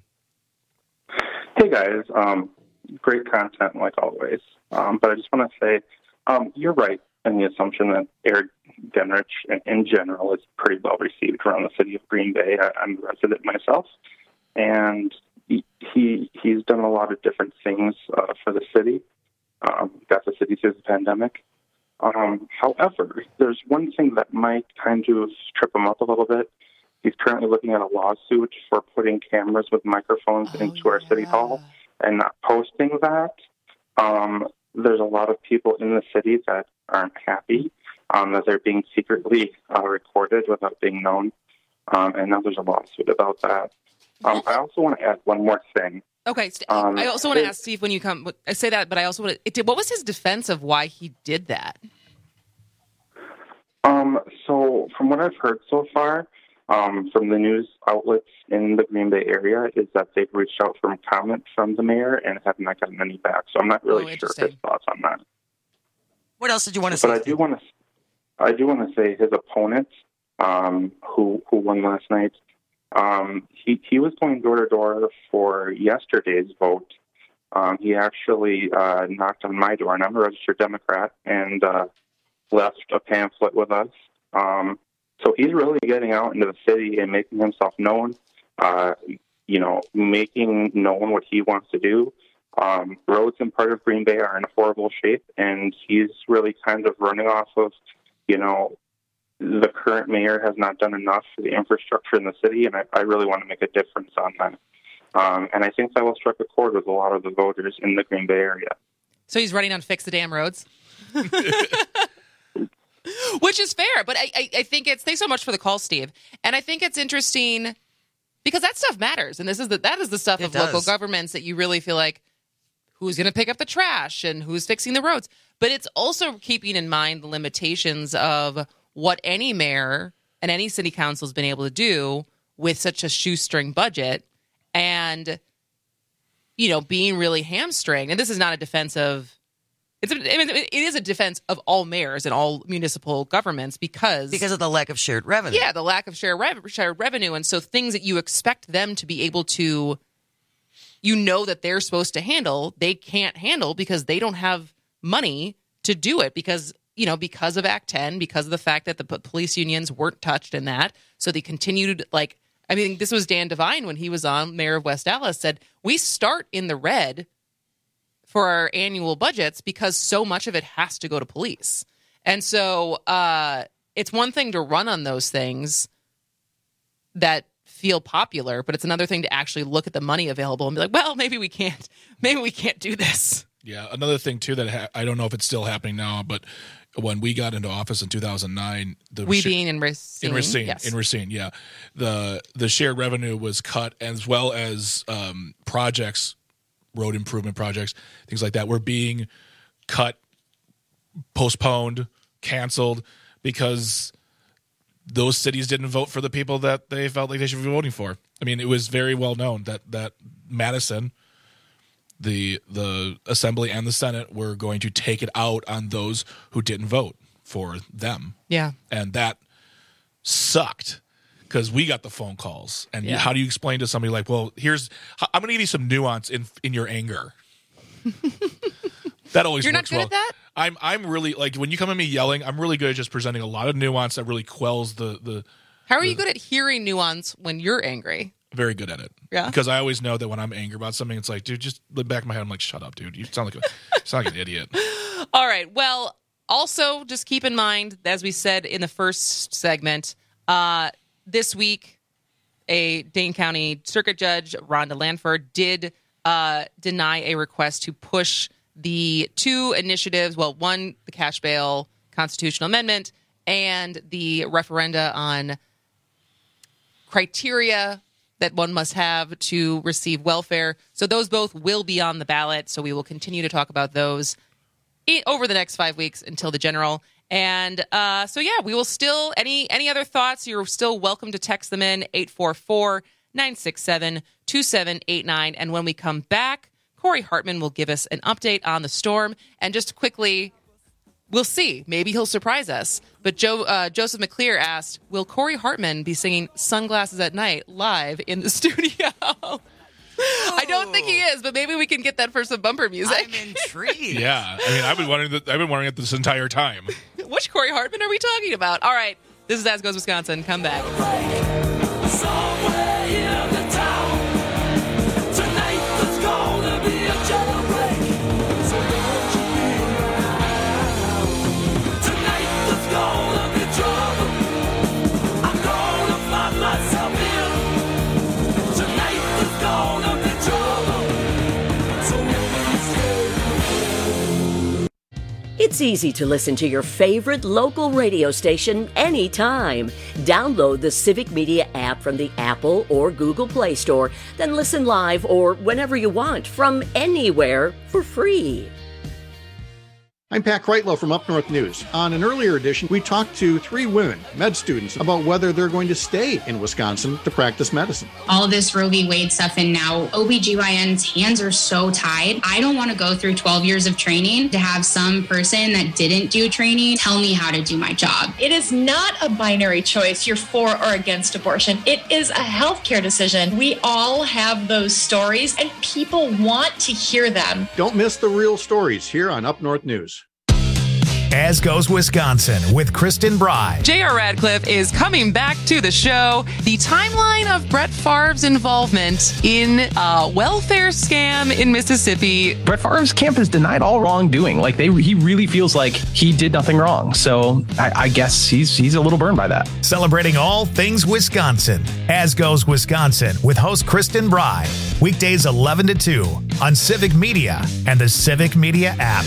Hey, guys. Great content, like always. But I just want to say you're right in the assumption that Eric Genrich, in general, is pretty well received around the city of Green Bay. I'm a resident myself, and he's done a lot of different things for the city. Got the city through the pandemic. However, there's one thing that might kind of trip him up a little bit. He's currently looking at a lawsuit for putting cameras with microphones into our city hall and not posting that. There's a lot of people in the city that aren't happy that they're being secretly recorded without being known. And now there's a lawsuit about that. I also want to add one more thing. Okay, I also want to ask Steve when you come. I say that, but I also want to. What was his defense of why he did that? So from what I've heard so far, from the news outlets in the Green Bay area, is that they've reached out for comment from the mayor and have not gotten any back. So I'm not really sure his thoughts on that. What else did you want to say? But I do want to say his opponent, who won last night. He was going door to door for yesterday's vote. He actually knocked on my door, and I'm a registered Democrat, and left a pamphlet with us. So he's really getting out into the city and making himself known, making known what he wants to do. Roads in part of Green Bay are in horrible shape, and he's really kind of running off of, the current mayor has not done enough for the infrastructure in the city, and I really want to make a difference on that. And I think that will strike a chord with a lot of the voters in the Green Bay area. So he's running on Fix the Damn Roads? Which is fair, but I think thanks so much for the call, Steve. And I think it's interesting because that stuff matters. And that is the stuff of local governments that you really feel like who's going to pick up the trash and who's fixing the roads. But it's also keeping in mind the limitations of what any mayor and any city council has been able to do with such a shoestring budget and, being really hamstringed. And this is not a defense of... It is a defense of all mayors and all municipal governments because of the lack of shared revenue. Yeah, the lack of shared revenue. And so things that you expect them to be able to, that they're supposed to handle, they can't handle because they don't have money to do it because of Act 10, because of the fact that the police unions weren't touched in that. So they continued, this was Dan Devine when he was on, mayor of West Allis, said, we start in the red for our annual budgets because so much of it has to go to police. And so it's one thing to run on those things that feel popular, but it's another thing to actually look at the money available and be like, well, maybe we can't do this. Yeah, another thing too that I don't know if it's still happening now, but when we got into office in 2009, being in Racine, yes. In Racine, yeah, the shared revenue was cut, as well as projects, road improvement projects, things like that, were being cut, postponed, canceled because those cities didn't vote for the people that they felt like they should be voting for. I mean, it was very well known that Madison, the Assembly and the Senate were going to take it out on those who didn't vote for them. Yeah. And that sucked because we got the phone calls. And how do you explain to somebody like, well, I'm going to give you some nuance in your anger. That always You're works not good well. at that? I'm really, when you come at me yelling, I'm really good at just presenting a lot of nuance that really quells the How are you good at hearing nuance when you're angry? Very good at it. Yeah. Because I always know that when I'm angry about something, it's like, dude, just in the back of my head, I'm like, shut up, dude. You sound like an idiot. All right. Well, also just keep in mind, as we said in the first segment, this week, a Dane County Circuit Judge, Rhonda Lanford, did deny a request to push the two initiatives. Well, one, the cash bail constitutional amendment, and the referenda on criteria that one must have to receive welfare. So those both will be on the ballot. So we will continue to talk about those over the next 5 weeks until the general. And we will still, any other thoughts, you're still welcome to text them in, 844-967-2789. And when we come back, Corey Hartman will give us an update on the storm. And just quickly, we'll see. Maybe he'll surprise us. But Joseph McClear asked, will Corey Hartman be singing Sunglasses at Night live in the studio? I don't think he is, but maybe we can get that for some bumper music. I'm intrigued. Yeah. I mean, I've been wondering it this entire time. Which Corey Hartman are we talking about? All right. This is As Goes Wisconsin. Come back. Somewhere in the town. Tonight there's gonna be a jailbreak. So don't you be around. Tonight there's gonna be trouble. I'm gonna find myself here. Tonight there's gonna be trouble. So It's easy to listen to your favorite local radio station anytime. Download the Civic Media app from the Apple or Google Play Store, then listen live or whenever you want from anywhere for free. I'm Pat Kreitlow from Up North News. On an earlier edition, we talked to 3 women, med students, about whether they're going to stay in Wisconsin to practice medicine. All this Roe v. Wade stuff, and now OBGYN's hands are so tied. I don't want to go through 12 years of training to have some person that didn't do training tell me how to do my job. It is not a binary choice, you're for or against abortion. It is a healthcare decision. We all have those stories, and people want to hear them. Don't miss the real stories here on Up North News. As Goes Wisconsin with Kristen Bry. J.R. Radcliffe is coming back to the show. The timeline of Brett Favre's involvement in a welfare scam in Mississippi. Brett Favre's camp has denied all wrongdoing. He really feels like he did nothing wrong. So I guess he's a little burned by that. Celebrating all things Wisconsin. As Goes Wisconsin with host Kristen Bry. Weekdays 11 to 2 on Civic Media and the Civic Media app.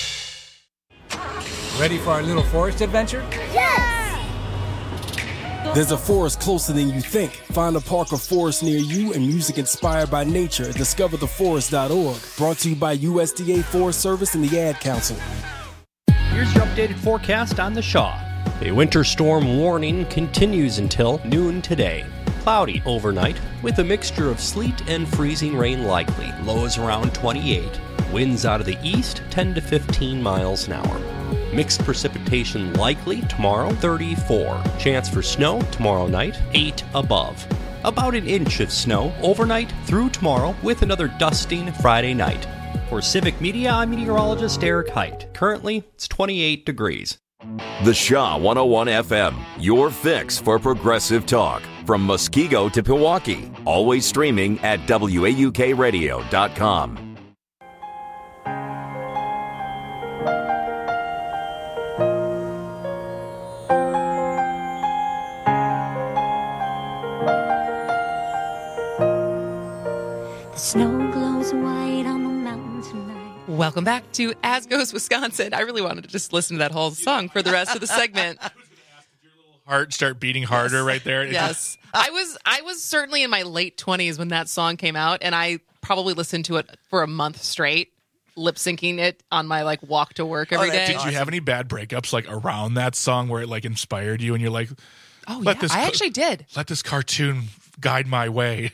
Ready for our little forest adventure? Yes! There's a forest closer than you think. Find a park or forest near you and music inspired by nature at discovertheforest.org. Brought to you by USDA Forest Service and the Ad Council. Here's your updated forecast on the Shaw. A winter storm warning continues until noon today. Cloudy overnight with a mixture of sleet and freezing rain likely. Lows around 28. Winds out of the east 10 to 15 miles an hour. Mixed precipitation likely tomorrow, 34. Chance for snow tomorrow night, 8 above. About an inch of snow overnight through tomorrow with another dusting Friday night. For Civic Media, I'm meteorologist Eric Height. Currently, it's 28 degrees. The Shaw 101 FM, your fix for progressive talk. From Muskego to Pewaukee. Always streaming at WAUKradio.com. The snow glows white on the mountain tonight. Welcome back to As Goes Wisconsin. I really wanted to just listen to that whole song for the rest of the segment. Heart start beating harder right there. Yes. I was certainly in my late 20s when that song came out, and I probably listened to it for a month straight, lip syncing it on my walk to work every day. Did you have any bad breakups around that song where it inspired you and you're like, oh yeah, I actually did. Let this cartoon guide my way.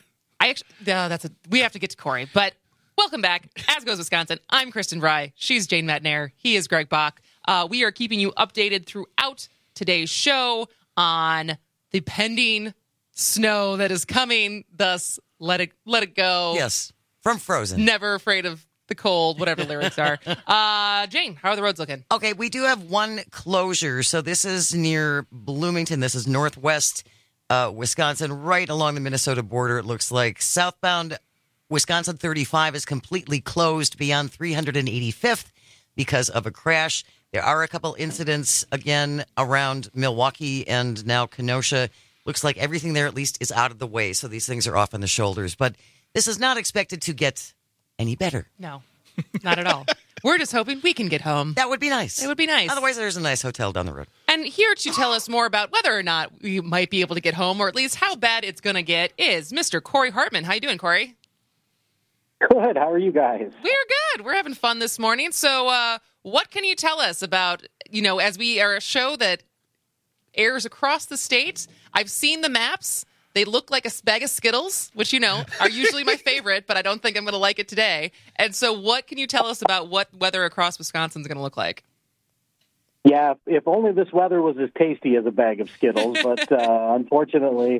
We have to get to Corey, but welcome back. As Goes Wisconsin. I'm Kristen Fry. She's Jane Metnair. He is Greg Bach. We are keeping you updated throughout today's show on the pending snow that is coming. Thus, let it go. Yes, from Frozen. Never afraid of the cold, whatever lyrics are. Jane, how are the roads looking? Okay, we do have one closure. So this is near Bloomington. This is northwest Wisconsin, right along the Minnesota border, it looks like. Southbound Wisconsin 35 is completely closed beyond 385th because of a crash. There are a couple incidents, again, around Milwaukee and now Kenosha. Looks like everything there, at least, is out of the way, so these things are off on the shoulders. But this is not expected to get any better. No, not at all. We're just hoping we can get home. That would be nice. It would be nice. Otherwise, there's a nice hotel down the road. And here to tell us more about whether or not we might be able to get home, or at least how bad it's going to get, is Mr. Corey Hartman. How you doing, Corey? Good. How are you guys? We're good. We're having fun this morning. So what can you tell us about, as we are a show that airs across the state? I've seen the maps. They look like a bag of Skittles, which, are usually my favorite, but I don't think I'm going to like it today. And so what can you tell us about what weather across Wisconsin is going to look like? Yeah, if only this weather was as tasty as a bag of Skittles, but unfortunately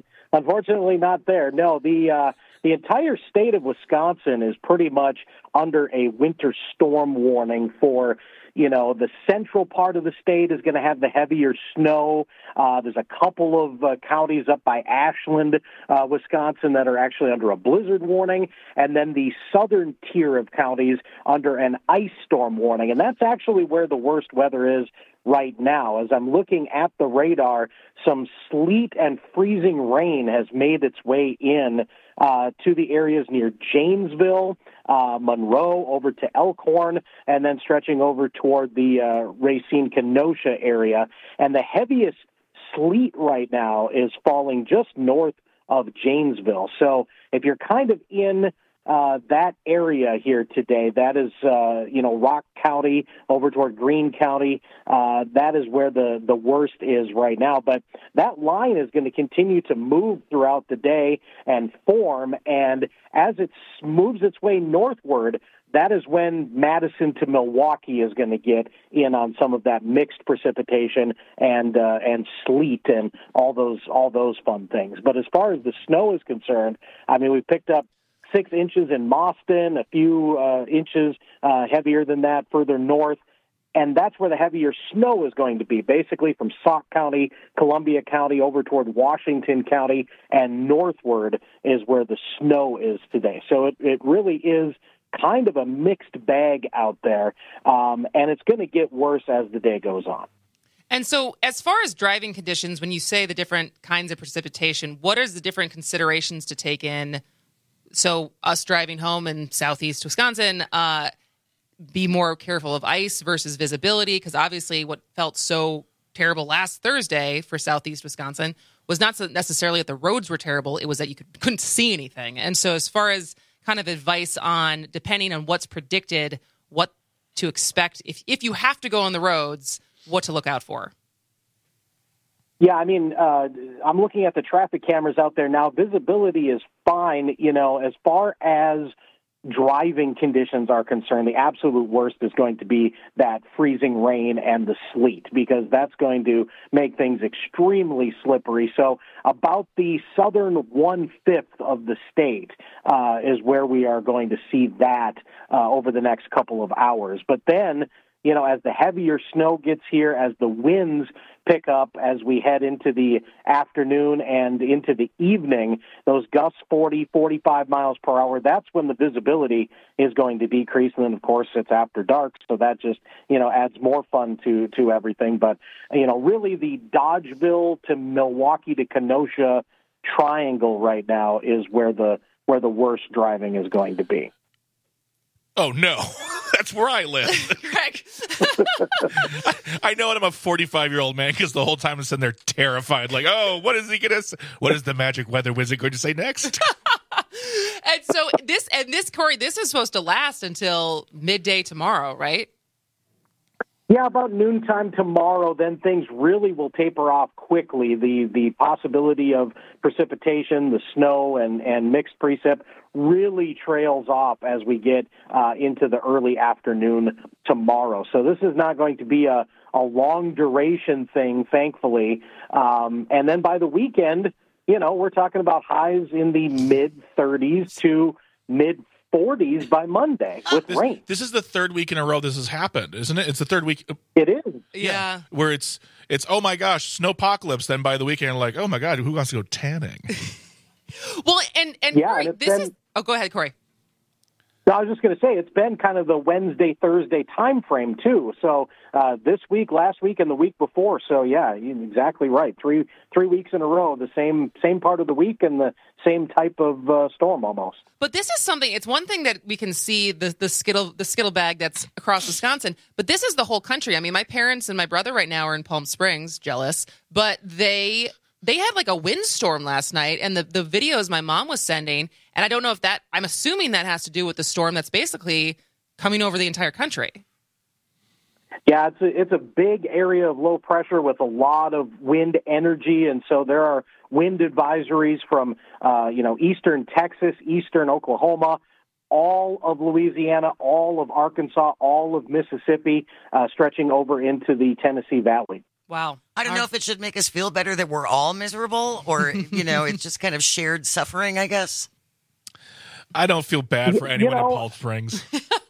not there. No, the entire state of Wisconsin is pretty much under a winter storm warning for, the central part of the state is going to have the heavier snow. There's a couple of counties up by Ashland, Wisconsin, that are actually under a blizzard warning, and then the southern tier of counties under an ice storm warning. And that's actually where the worst weather is right now. As I'm looking at the radar, some sleet and freezing rain has made its way in to the areas near Janesville, Monroe, over to Elkhorn, and then stretching over toward the Racine-Kenosha area. And the heaviest sleet right now is falling just north of Janesville. So if you're kind of in that area here today, that is, Rock County over toward Greene County. That is where the worst is right now. But that line is going to continue to move throughout the day and form. And as it moves its way northward, that is when Madison to Milwaukee is going to get in on some of that mixed precipitation and sleet and all those fun things. But as far as the snow is concerned, I mean, we picked up 6 inches in Mauston, a few inches heavier than that further north, and that's where the heavier snow is going to be, basically from Sauk County, Columbia County, over toward Washington County, and northward is where the snow is today. So it really is kind of a mixed bag out there, and it's going to get worse as the day goes on. And so as far as driving conditions, when you say the different kinds of precipitation, what are the different considerations to take in? So us driving home in southeast Wisconsin, be more careful of ice versus visibility, because obviously what felt so terrible last Thursday for southeast Wisconsin was not necessarily that the roads were terrible, it was that you couldn't see anything. And so as far as kind of advice on, depending on what's predicted, what to expect if you have to go on the roads, what to look out for? Yeah, I mean, I'm looking at the traffic cameras out there now. Visibility is fine. You know, as far as driving conditions are concerned, the absolute worst is going to be that freezing rain and the sleet, because that's going to make things extremely slippery. So about the southern 1/5 of the state is where we are going to see that over the next couple of hours. But then, you know, as the heavier snow gets here, as the winds pick up as we head into the afternoon and into the evening, those gusts 40, 45 miles per hour, that's when the visibility is going to decrease. And then, of course, it's after dark, so that just, you know, adds more fun to everything. But, you know, really the Dodgeville to Milwaukee to Kenosha triangle right now is where the worst driving is going to be. Oh, no. That's where I live. Greg. I know it. I'm a 45-year-old man because the whole time I'm sitting there terrified. Like, oh, what is he going to say? What is the magic weather wizard going to say next? And so this, Corey, this is supposed to last until midday tomorrow, right? Yeah, about noontime tomorrow, then things really will taper off quickly. The possibility of precipitation, the snow, and mixed precip really trails off as we get into the early afternoon tomorrow. So this is not going to be a long duration thing, thankfully. And then by the weekend, you know, we're talking about highs in the mid-30s to mid-40s by Monday with rain. This is the third week in a row this has happened, isn't it? It's the third week. It is. Yeah. Where it's oh my gosh, snowpocalypse. Then by the weekend, like, oh my God, who wants to go tanning? Well, and yeah, Corey, and this is. Oh, go ahead, Corey. I was just going to say, it's been kind of the Wednesday, Thursday time frame, too. So this week, last week, and the week before. So, yeah, you're exactly right. Three weeks in a row, the same part of the week and the same type of storm almost. But this is something, it's one thing that we can see the skittle bag that's across Wisconsin, but this is the whole country. I mean, my parents and my brother right now are in Palm Springs, jealous, but they had like a windstorm last night, and the videos my mom was sending, and I don't know if that, I'm assuming that has to do with the storm that's basically coming over the entire country. Yeah, it's a big area of low pressure with a lot of wind energy, and so there are wind advisories from eastern Texas, eastern Oklahoma, all of Louisiana, all of Arkansas, all of Mississippi, stretching over into the Tennessee Valley. Wow. I don't know if it should make us feel better that we're all miserable, or, you know, it's just kind of shared suffering, I guess. I don't feel bad for anyone in Palm Springs.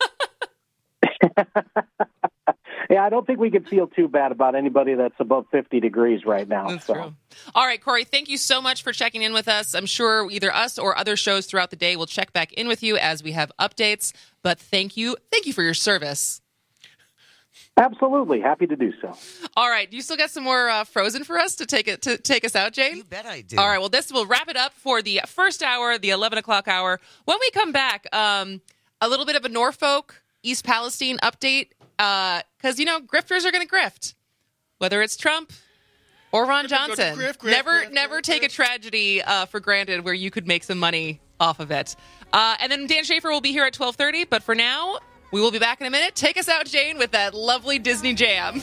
Yeah, I don't think we could feel too bad about anybody that's above 50 degrees right now. That's true. All right, Corey, thank you so much for checking in with us. I'm sure either us or other shows throughout the day will check back in with you as we have updates. But thank you for your service. Absolutely. Happy to do so. All right. Do you still got some more Frozen for us to take us out, Jane? You bet I do. All right. Well, this will wrap it up for the first hour, the 11 o'clock hour. When we come back, a little bit of a Norfolk, East Palestine update, because, you know, grifters are going to grift, whether it's Trump or Ron Johnson. Never take a tragedy for granted where you could make some money off of it. And then Dan Schaefer will be here at 12:30. But for now, we will be back in a minute. Take us out, Jane, with that lovely Disney jam.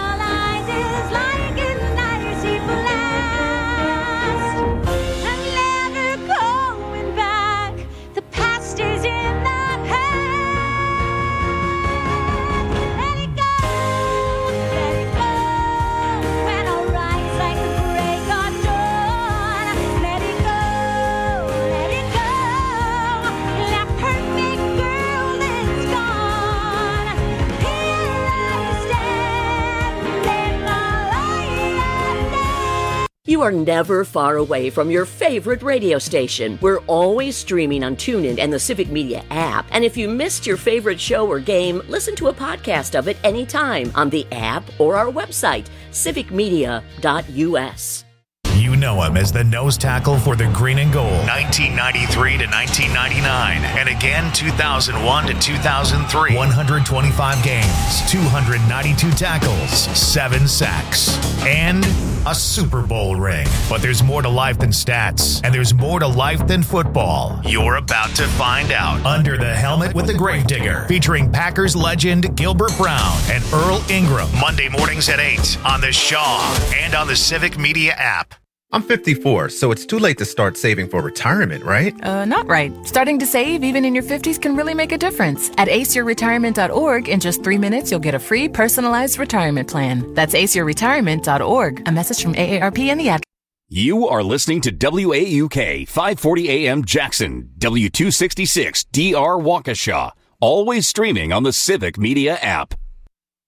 You are never far away from your favorite radio station. We're always streaming on TuneIn and the Civic Media app. And if you missed your favorite show or game, listen to a podcast of it anytime on the app or our website, civicmedia.us. You know him as the nose tackle for the Green and Gold, 1993 to 1999, and again 2001 to 2003. 125 games, 292 tackles, 7 sacks, and a Super Bowl ring. But there's more to life than stats, and there's more to life than football. You're about to find out. Under the Helmet with the Gravedigger, featuring Packers legend Gilbert Brown and Earl Ingram. Monday mornings at 8 on The Shaw and on the Civic Media app. I'm 54, so it's too late to start saving for retirement, right? Not right. Starting to save even in your 50s can really make a difference. At aceyourretirement.org, in just 3 minutes, you'll get a free personalized retirement plan. That's aceyourretirement.org. A message from AARP and the ad. You are listening to WAUK 540 AM Jackson, W266 DR Waukesha, always streaming on the Civic Media app.